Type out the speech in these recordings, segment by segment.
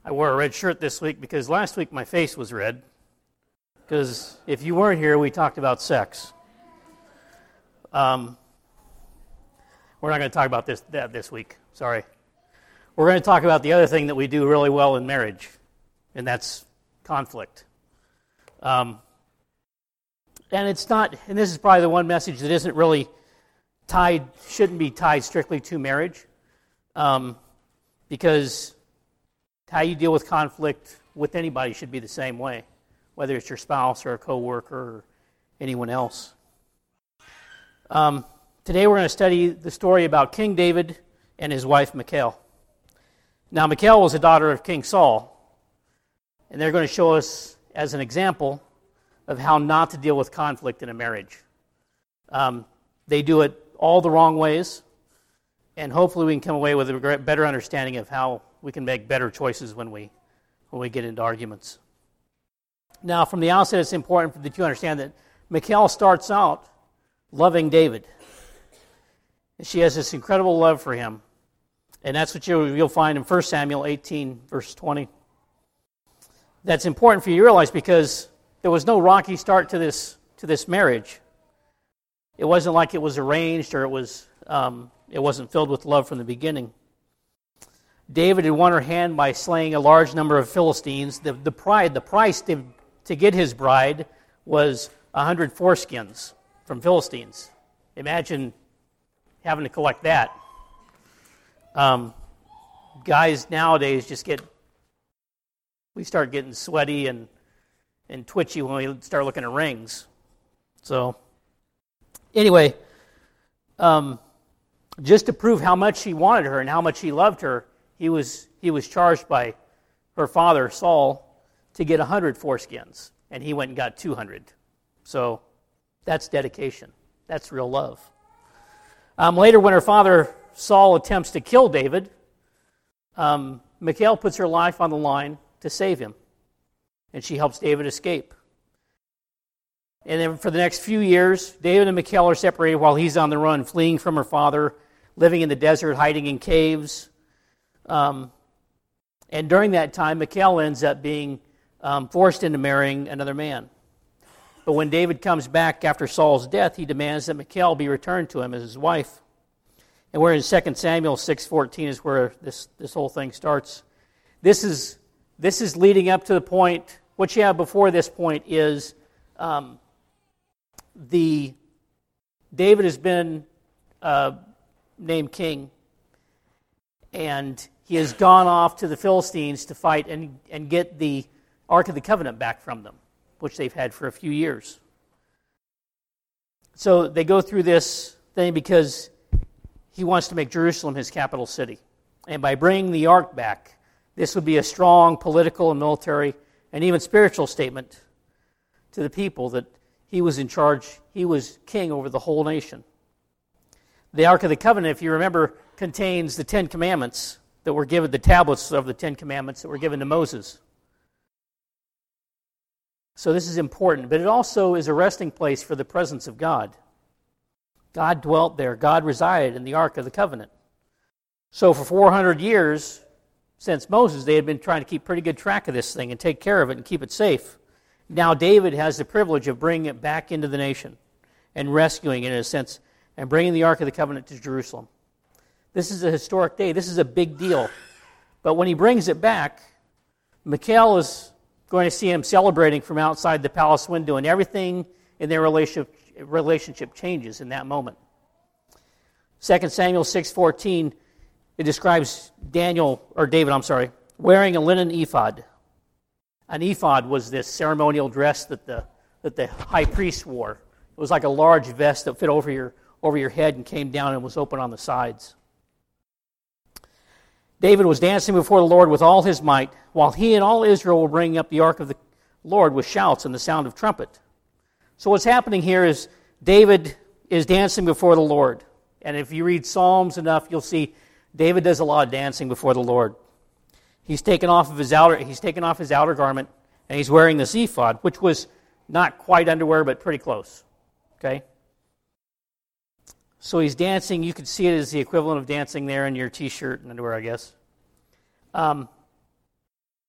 I wore a red shirt this week because last week my face was red. Because if you weren't here, we talked about sex. We're not going to talk about that this week. Sorry. We're going to talk about the other thing that we do really well in marriage, and that's conflict. And it's not, and this is probably the one message that isn't really shouldn't be tied strictly to marriage, because how you deal with conflict with anybody should be the same way, whether it's your spouse or a coworker or anyone else. Today we're going to study the story about King David and his wife Michal. Now Michal was a daughter of King Saul, and they're going to show us as an example of how not to deal with conflict in a marriage. They do it all the wrong ways, and hopefully we can come away with a better understanding of how we can make better choices when we get into arguments. Now, from the outset, it's important that you understand that Michal starts out loving David. And she has this incredible love for him. And that's what you'll find in 1 Samuel 18, verse 20. That's important for you to realize because there was no rocky start to this marriage. It wasn't like it was arranged or it wasn't filled with love from the beginning. David had won her hand by slaying a large number of Philistines. The price to get his bride was 100 foreskins from Philistines. Imagine having to collect that. Guys nowadays we start getting sweaty and twitchy when we start looking at rings. So, anyway, just to prove how much he wanted her and how much he loved her, he was charged by her father, Saul, to get 100 foreskins, and he went and got 200. So that's dedication. That's real love. Later, when her father, Saul, attempts to kill David, Michal puts her life on the line to save him, and she helps David escape. And then for the next few years, David and Michal are separated while he's on the run, fleeing from her father, living in the desert, hiding in caves. And during that time, Michal ends up being forced into marrying another man. But when David comes back after Saul's death, he demands that Michal be returned to him as his wife. And we're in 2 Samuel 6:14 is where this whole thing starts. This is leading up to the point. What you have before this point is David has been named king, and he has gone off to the Philistines to fight and get the Ark of the Covenant back from them, which they've had for a few years. So they go through this thing because he wants to make Jerusalem his capital city. And by bringing the Ark back, this would be a strong political and military and even spiritual statement to the people that he was in charge, he was king over the whole nation. The Ark of the Covenant, if you remember, contains the 10 Commandments that were given, the tablets of the 10 Commandments that were given to Moses. So this is important, but it also is a resting place for the presence of God. God dwelt there. God resided in the Ark of the Covenant. So for 400 years, since Moses, they had been trying to keep pretty good track of this thing and take care of it and keep it safe. Now David has the privilege of bringing it back into the nation and rescuing it in a sense and bringing the Ark of the Covenant to Jerusalem. This is a historic day. This is a big deal. But when he brings it back, Michal is going to see him celebrating from outside the palace window, and everything in their relationship changes in that moment. 2 Samuel 6:14, it describes David, wearing a linen ephod. An ephod was this ceremonial dress that the high priest wore. It was like a large vest that fit over your head and came down and was open on the sides. David was dancing before the Lord with all his might, while he and all Israel were bringing up the ark of the Lord with shouts and the sound of trumpet. So what's happening here is David is dancing before the Lord. And if you read Psalms enough, you'll see David does a lot of dancing before the Lord. He's taken off his outer garment, and he's wearing this ephod, which was not quite underwear, but pretty close. Okay? So he's dancing. You could see it as the equivalent of dancing there in your t-shirt and underwear, I guess.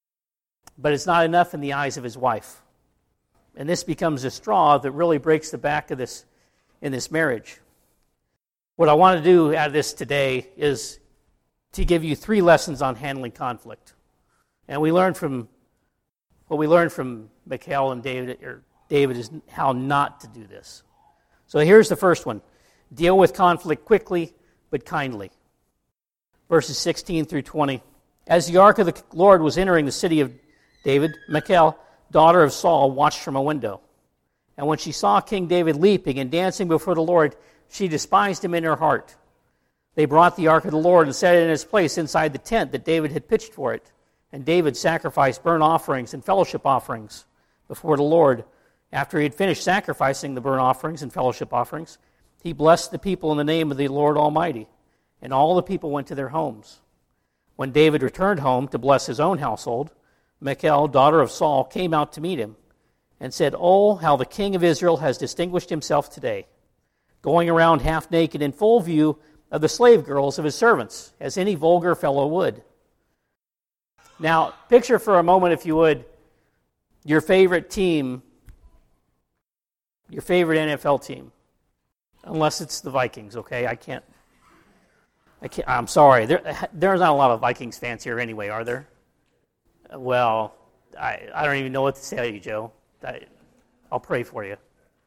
but it's not enough in the eyes of his wife. And this becomes a straw that really breaks the back of this in this marriage. What I want to do out of this today is to give you 3 lessons on handling conflict. And what we learned from Michal and David is how not to do this. So here's the first one. Deal with conflict quickly but kindly. Verses 16 through 20. As the ark of the Lord was entering the city of David, Michal, daughter of Saul, watched from a window. And when she saw King David leaping and dancing before the Lord, she despised him in her heart. They brought the ark of the Lord and set it in its place inside the tent that David had pitched for it. And David sacrificed burnt offerings and fellowship offerings before the Lord. After he had finished sacrificing the burnt offerings and fellowship offerings, he blessed the people in the name of the Lord Almighty. And all the people went to their homes. When David returned home to bless his own household, Michal, daughter of Saul, came out to meet him and said, "Oh, how the king of Israel has distinguished himself today, going around half naked in full view of the slave girls of his servants, as any vulgar fellow would." Now, picture for a moment, if you would, your favorite team, your favorite NFL team, unless it's the Vikings, okay? I'm sorry. There's not a lot of Vikings fans here anyway, are there? Well, I don't even know what to tell you, Joe. I'll pray for you.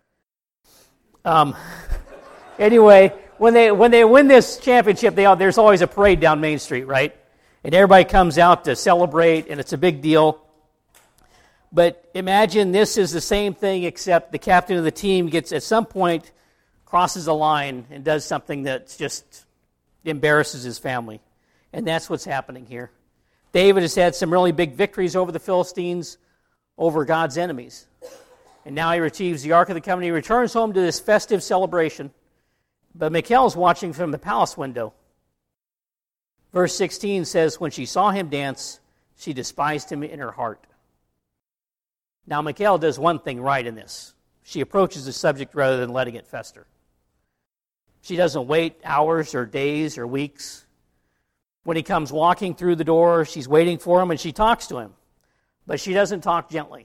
Anyway, when they win this championship, there's always a parade down Main Street, right? And everybody comes out to celebrate, and it's a big deal. But imagine this is the same thing, except the captain of the team gets, at some point, crosses a line and does something that just embarrasses his family. And that's what's happening here. David has had some really big victories over the Philistines, over God's enemies. And now he receives the Ark of the Covenant. He returns home to this festive celebration. But Michal is watching from the palace window. Verse 16 says, when she saw him dance, she despised him in her heart. Now Michal does one thing right in this. She approaches the subject rather than letting it fester. She doesn't wait hours or days or weeks. When he comes walking through the door, she's waiting for him and she talks to him. But she doesn't talk gently.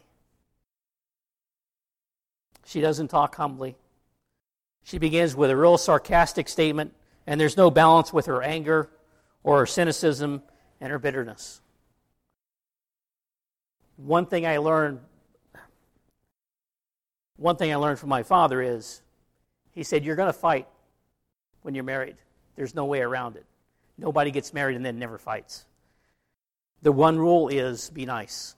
She doesn't talk humbly. She begins with a real sarcastic statement, and there's no balance with her anger or her cynicism and her bitterness. One thing I learned from my father is, he said, you're going to fight when you're married. There's no way around it. Nobody gets married and then never fights. The one rule is be nice.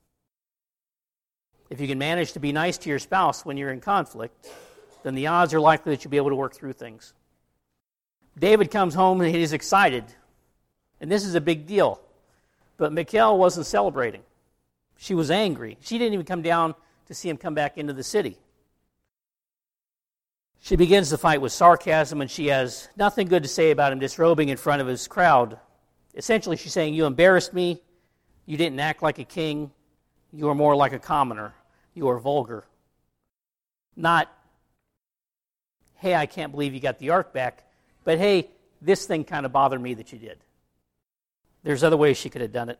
If you can manage to be nice to your spouse when you're in conflict, then the odds are likely that you'll be able to work through things. David comes home and he's excited. And this is a big deal. But Michal wasn't celebrating. She was angry. She didn't even come down to see him come back into the city. She begins the fight with sarcasm, and she has nothing good to say about him disrobing in front of his crowd. Essentially, she's saying, you embarrassed me. You didn't act like a king. You are more like a commoner. You are vulgar. Not, hey, I can't believe you got the ark back, but hey, this thing kind of bothered me that you did. There's other ways she could have done it.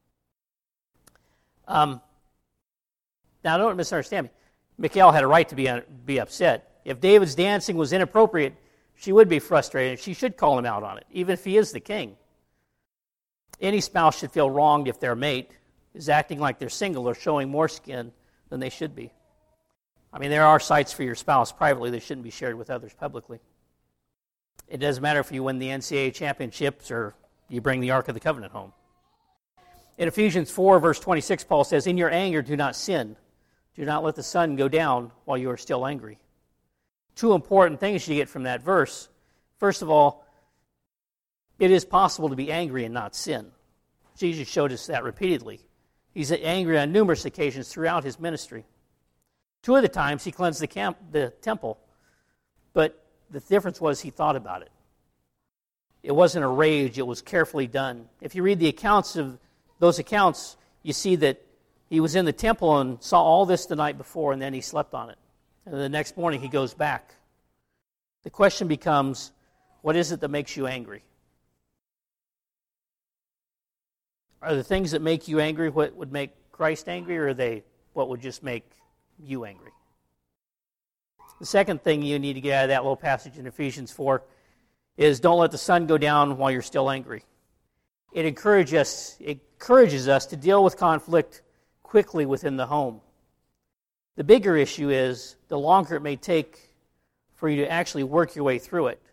Now, don't misunderstand me. Michal had a right to be upset. If David's dancing was inappropriate, she would be frustrated. She should call him out on it, even if he is the king. Any spouse should feel wronged if their mate is acting like they're single or showing more skin than they should be. I mean, there are sites for your spouse privately that shouldn't be shared with others publicly. It doesn't matter if you win the NCAA championships or you bring the Ark of the Covenant home. In Ephesians 4, verse 26, Paul says, in your anger, do not sin. Do not let the sun go down while you are still angry. Two important things you get from that verse. First of all, it is possible to be angry and not sin. Jesus showed us that repeatedly. He's angry on numerous occasions throughout his ministry. 2 of the times he cleansed the temple, but the difference was he thought about it. It wasn't a rage, it was carefully done. If you read the accounts of those accounts, you see that he was in the temple and saw all this the night before, and then he slept on it. And the next morning he goes back. The question becomes, what is it that makes you angry? Are the things that make you angry what would make Christ angry, or are they what would just make you angry? The second thing you need to get out of that little passage in Ephesians 4 is don't let the sun go down while you're still angry. It encourages us to deal with conflict quickly within the home. The bigger issue is the longer it may take for you to actually work your way through it.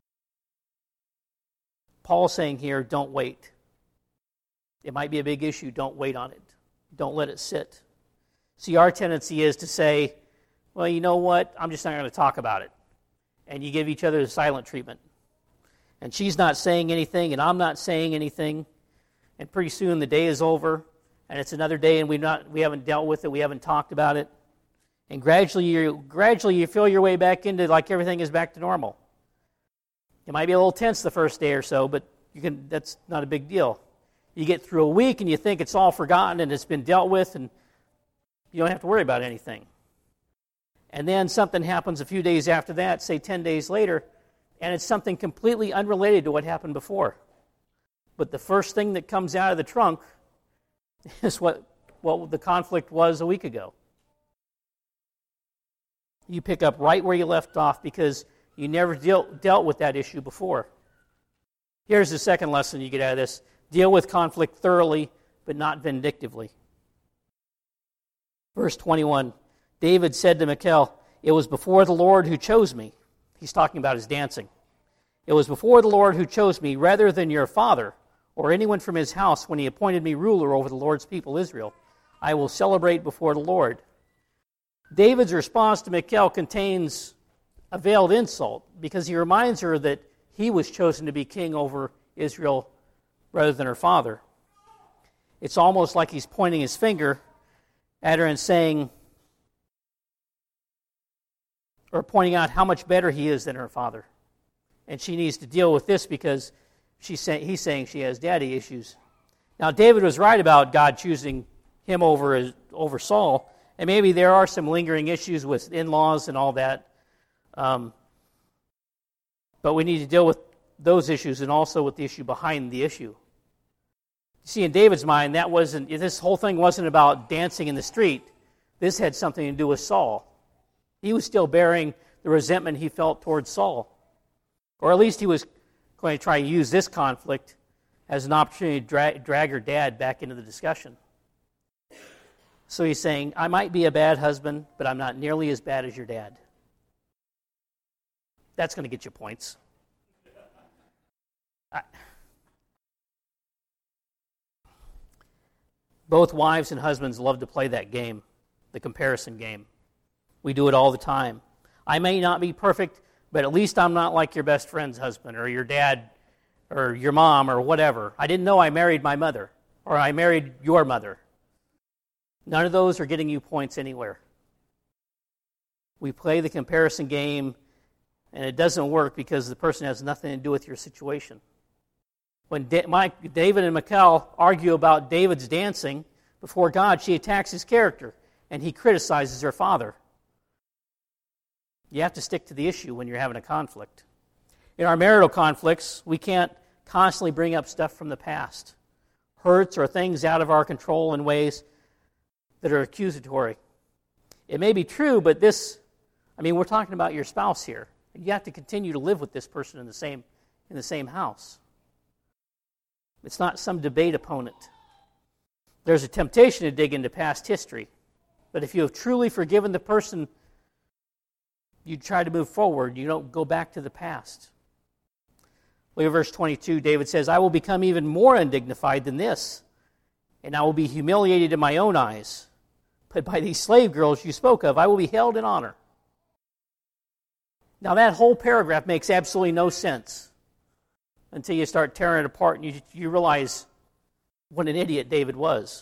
Paul's saying here, don't wait. It might be a big issue. Don't wait on it. Don't let it sit. See, our tendency is to say, well, you know what? I'm just not going to talk about it. And you give each other the silent treatment. And she's not saying anything, and I'm not saying anything. And pretty soon the day is over, and it's another day, and we haven't dealt with it. We haven't talked about it. And gradually you feel your way back into like everything is back to normal. It might be a little tense the first day or so, but that's not a big deal. You get through a week and you think it's all forgotten and it's been dealt with and you don't have to worry about anything. And then something happens a few days after that, say 10 days later, and it's something completely unrelated to what happened before. But the first thing that comes out of the trunk is what the conflict was a week ago. You pick up right where you left off because you never dealt with that issue before. Here's the second lesson you get out of this. Deal with conflict thoroughly, but not vindictively. Verse 21, David said to Michal, "It was before the Lord who chose me." He's talking about his dancing. "It was before the Lord who chose me rather than your father or anyone from his house when he appointed me ruler over the Lord's people Israel. I will celebrate before the Lord." David's response to Michal contains a veiled insult because he reminds her that he was chosen to be king over Israel rather than her father. It's almost like he's pointing his finger at her and saying, or pointing out how much better he is than her father. And she needs to deal with this because he's saying she has daddy issues. Now, David was right about God choosing him over Saul, and maybe there are some lingering issues with in-laws and all that. But we need to deal with those issues and also with the issue behind the issue. You see, in David's mind, this whole thing wasn't about dancing in the street. This had something to do with Saul. He was still bearing the resentment he felt towards Saul. Or at least he was going to try and use this conflict as an opportunity to drag her dad back into the discussion. So he's saying, I might be a bad husband, but I'm not nearly as bad as your dad. That's going to get you points. Both wives and husbands love to play that game, the comparison game. We do it all the time. I may not be perfect, but at least I'm not like your best friend's husband or your dad or your mom or whatever. I didn't know I married my mother or I married your mother. None of those are getting you points anywhere. We play the comparison game, and it doesn't work because the person has nothing to do with your situation. When David and Michal argue about David's dancing before God, she attacks his character, and he criticizes her father. You have to stick to the issue when you're having a conflict. In our marital conflicts, we can't constantly bring up stuff from the past, hurts or things out of our control in ways that are accusatory. It may be true, but we're talking about your spouse here. You have to continue to live with this person in the same house. It's not some debate opponent. There's a temptation to dig into past history. But if you have truly forgiven the person, you try to move forward. You don't go back to the past. Look at verse 22. David says, I will become even more undignified than this, and I will be humiliated in my own eyes. But by these slave girls you spoke of, I will be held in honor. Now that whole paragraph makes absolutely no sense until you start tearing it apart and you realize what an idiot David was.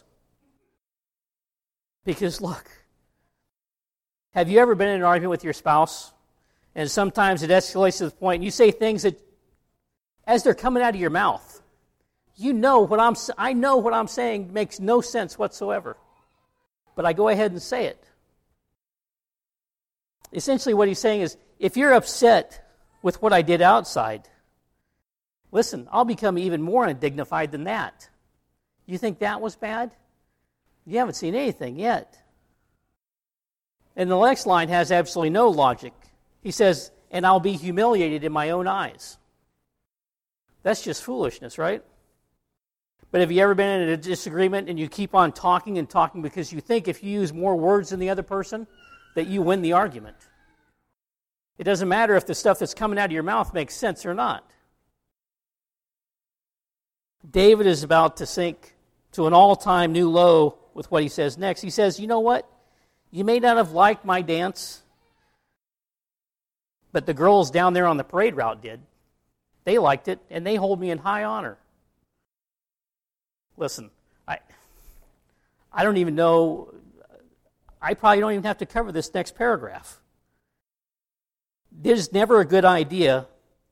Because look, have you ever been in an argument with your spouse and sometimes it escalates to the point and you say things that as they're coming out of your mouth, I know what I'm saying makes no sense whatsoever. But I go ahead and say it. Essentially what he's saying is, if you're upset with what I did outside, listen, I'll become even more undignified than that. You think that was bad? You haven't seen anything yet. And the next line has absolutely no logic. He says, and I'll be humiliated in my own eyes. That's just foolishness, right? But have you ever been in a disagreement and you keep on talking and talking because you think if you use more words than the other person, that you win the argument? It doesn't matter if the stuff that's coming out of your mouth makes sense or not. David is about to sink to an all-time new low with what he says next. He says, you know what? You may not have liked my dance, but the girls down there on the parade route did. They liked it, and they hold me in high honor. Listen, I don't even know, I probably don't even have to cover this next paragraph. There's never a good idea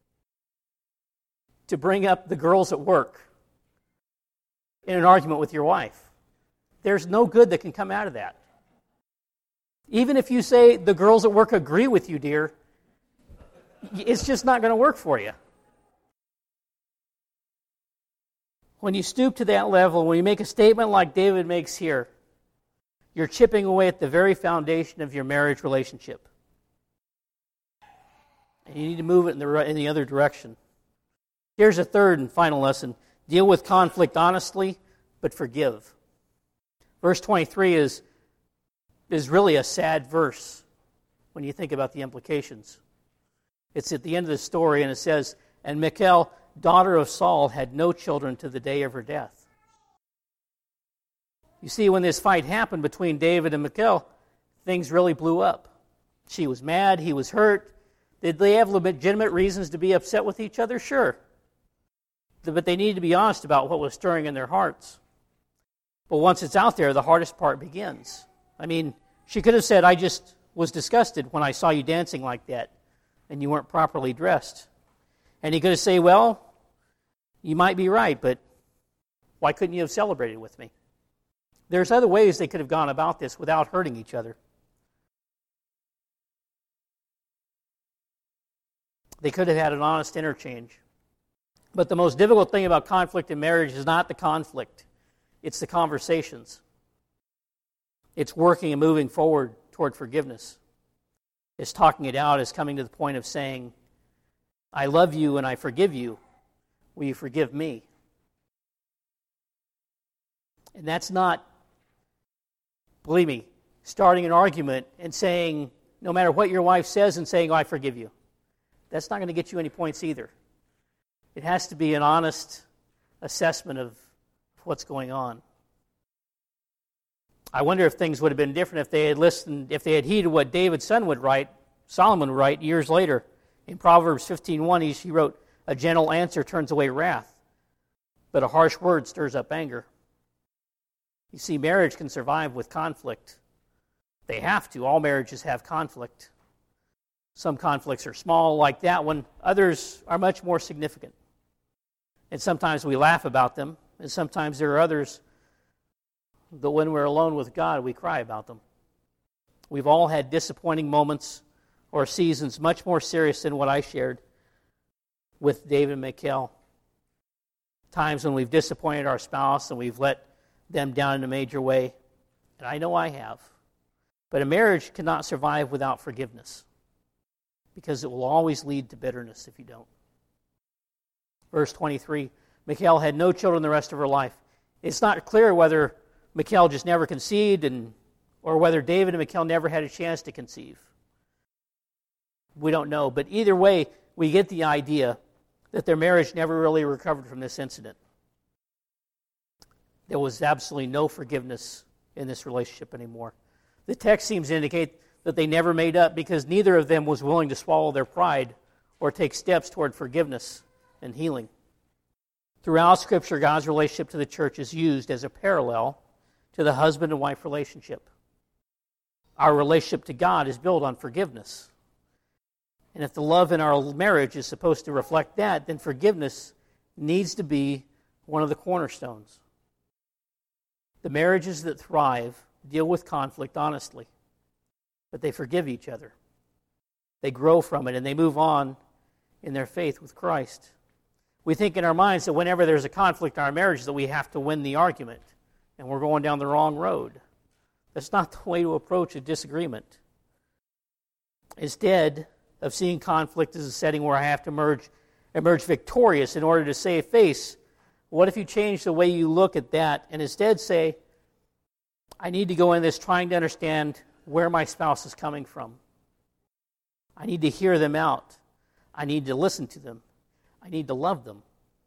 to bring up the girls at work in an argument with your wife. There's no good that can come out of that. Even if you say the girls at work agree with you, dear, it's just not going to work for you. When you stoop to that level, when you make a statement like David makes here, you're chipping away at the very foundation of your marriage relationship. And you need to move it in the other direction. Here's a third and final lesson. Deal with conflict honestly, but forgive. Verse 23 is really a sad verse when you think about the implications. It's at the end of the story, and it says, and Michal, daughter of Saul, had no children to the day of her death. You see, when this fight happened between David and Michal, things really blew up. She was mad, he was hurt. Did they have legitimate reasons to be upset with each other? Sure. But they needed to be honest about what was stirring in their hearts. But once it's out there, the hardest part begins. I mean, she could have said, I just was disgusted when I saw you dancing like that, and you weren't properly dressed. And he could have said, well, you might be right, but why couldn't you have celebrated with me? There's other ways they could have gone about this without hurting each other. They could have had an honest interchange. But the most difficult thing about conflict in marriage is not the conflict. It's the conversations. It's working and moving forward toward forgiveness. It's talking it out. It's coming to the point of saying, I love you and I forgive you. Will you forgive me? And that's not, believe me, starting an argument and saying, no matter what your wife says, and saying, oh, I forgive you. That's not going to get you any points either. It has to be an honest assessment of what's going on. I wonder if things would have been different if they had listened, if they had heeded what David's son would write, Solomon would write years later. In Proverbs 15:1, he wrote, a gentle answer turns away wrath, but a harsh word stirs up anger. You see, marriage can survive with conflict. They have to. All marriages have conflict. Some conflicts are small, like that one. Others are much more significant. And sometimes we laugh about them, and sometimes there are others that when we're alone with God, we cry about them. We've all had disappointing moments or seasons much more serious than what I shared with David and Michal. Times when we've disappointed our spouse and we've let them down in a major way. And I know I have. But a marriage cannot survive without forgiveness, because it will always lead to bitterness if you don't. Verse 23, Michal had no children the rest of her life. It's not clear whether Michal just never conceived or whether David and Michal never had a chance to conceive. We don't know, but either way, we get the idea that their marriage never really recovered from this incident. There was absolutely no forgiveness in this relationship anymore. The text seems to indicate that they never made up because neither of them was willing to swallow their pride or take steps toward forgiveness and healing. Throughout Scripture, God's relationship to the church is used as a parallel to the husband and wife relationship. Our relationship to God is built on forgiveness. And if the love in our marriage is supposed to reflect that, then forgiveness needs to be one of the cornerstones. The marriages that thrive deal with conflict honestly, but they forgive each other. They grow from it, and they move on in their faith with Christ. We think in our minds that whenever there's a conflict in our marriage that we have to win the argument. and we're going down the wrong road. That's not the way to approach a disagreement. Instead of seeing conflict as a setting where I have to emerge victorious in order to save face, what if you change the way you look at that and instead say, I need to go in this trying to understand where my spouse is coming from. I need to hear them out. I need to listen to them. I need to love them.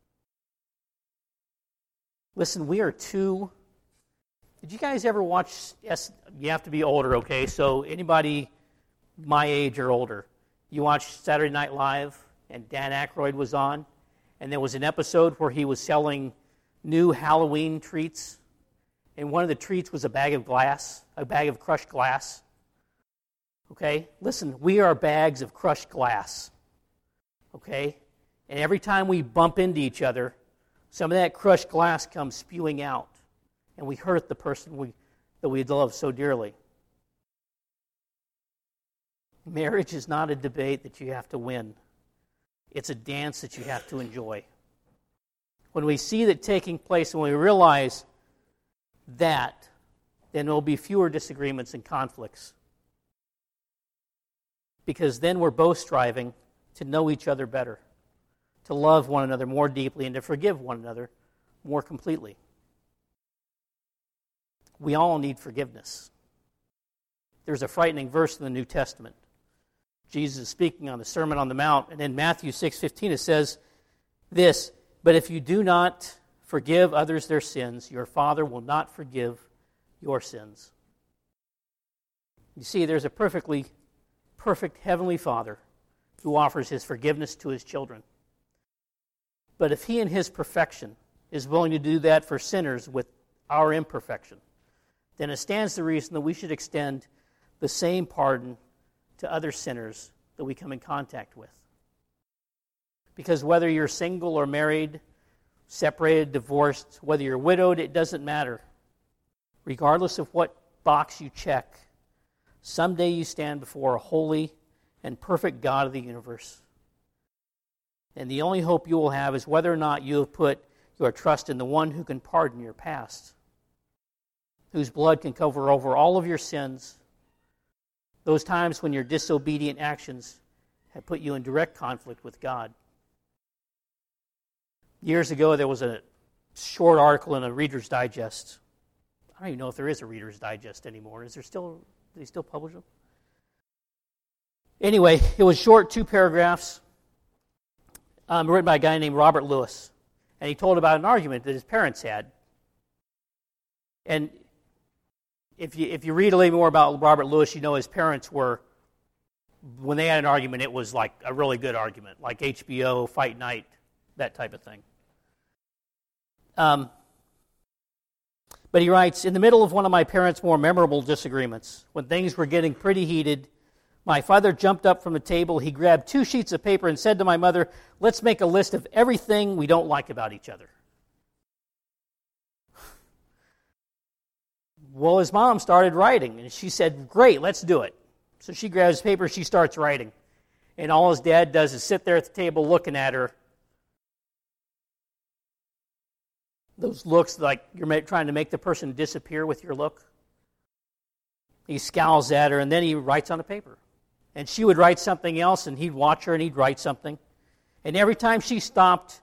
Listen, we are too... Did you guys ever watch... You have to be older, okay? So anybody my age or older, you watched Saturday Night Live and Dan Aykroyd was on, and there was an episode where he was selling new Halloween treats, and one of the treats was a bag of crushed glass. Okay? Listen, we are bags of crushed glass. Okay? And every time we bump into each other, some of that crushed glass comes spewing out, and we hurt the person that we love so dearly. Marriage is not a debate that you have to win. It's a dance that you have to enjoy. When we see that taking place and we realize that, then there will be fewer disagreements and conflicts. Because then we're both striving to know each other better, to love one another more deeply, and to forgive one another more completely. We all need forgiveness. There's a frightening verse in the New Testament. Jesus is speaking on the Sermon on the Mount, and in Matthew 6:15 it says this, "But if you do not forgive others their sins, your Father will not forgive your sins." You see, there's a perfect Heavenly Father who offers His forgiveness to His children. But if He in His perfection is willing to do that for sinners with our imperfection, then it stands to reason that we should extend the same pardon to other sinners that we come in contact with. Because whether you're single or married, separated, divorced, whether you're widowed, it doesn't matter. Regardless of what box you check, someday you stand before a holy and perfect God of the universe. And the only hope you will have is whether or not you have put your trust in the one who can pardon your past, whose blood can cover over all of your sins, those times when your disobedient actions have put you in direct conflict with God. Years ago, there was a short article in a Reader's Digest. I don't even know if there is a Reader's Digest anymore. Do they still publish them? Anyway, it was short, 2 paragraphs, written by a guy named Robert Lewis. And he told about an argument that his parents had. And if you read a little more about Robert Lewis, you know his parents were, when they had an argument, it was like a really good argument, like HBO, Fight Night, that type of thing. But he writes, "In the middle of one of my parents' more memorable disagreements, when things were getting pretty heated, my father jumped up from the table, he grabbed 2 sheets of paper and said to my mother, 'Let's make a list of everything we don't like about each other.' Well, his mom started writing, and she said, 'Great, let's do it.' So she grabs paper, she starts writing. And all his dad does is sit there at the table looking at her. Those looks like you're trying to make the person disappear with your look. He scowls at her, and then he writes on a paper. And she would write something else, and he'd watch her, and he'd write something. And every time she stopped,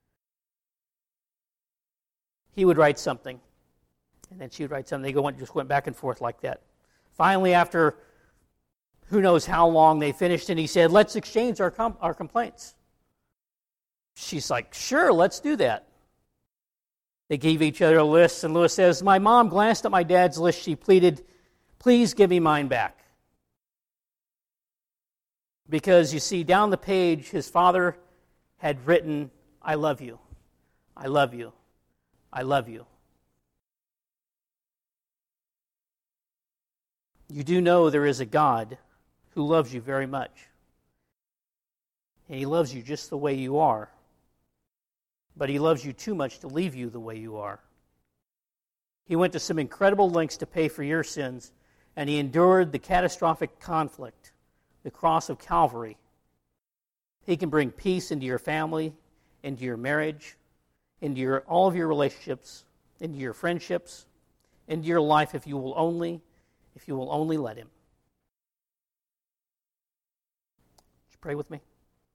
he would write something. And then she would write something. They just went back and forth like that. Finally, after who knows how long, they finished, and he said, 'Let's exchange our complaints.' She's like, 'Sure, let's do that.' They gave each other a list, and Lewis says, 'My mom glanced at my dad's list. She pleaded, 'Please give me mine back.' Because, you see, down the page, his father had written, 'I love you, I love you, I love you.' You do know there is a God who loves you very much. And He loves you just the way you are. But He loves you too much to leave you the way you are. He went to some incredible lengths to pay for your sins, and He endured the catastrophic conflict, the cross of Calvary. He can bring peace into your family, into your marriage, into all of your relationships, into your friendships, into your life if you will only let him. Would you pray with me?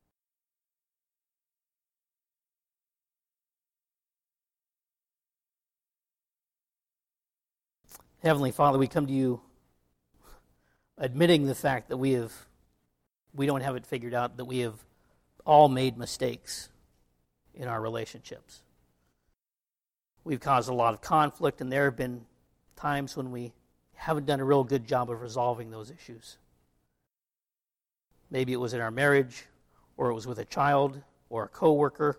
Heavenly Father, we come to you admitting the fact that we don't have it figured out, that we have all made mistakes in our relationships. We've caused a lot of conflict, and there have been times when we haven't done a real good job of resolving those issues. Maybe it was in our marriage, or it was with a child, or a coworker.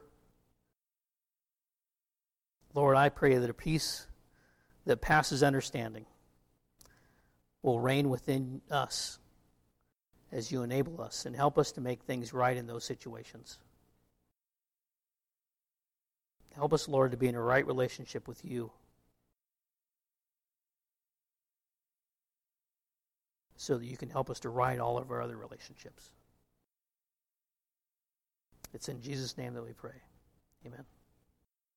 Lord, I pray that a peace that passes understanding will reign within us as you enable us and help us to make things right in those situations. Help us, Lord, to be in a right relationship with you, so that you can help us to right all of our other relationships. It's in Jesus' name that we pray. Amen.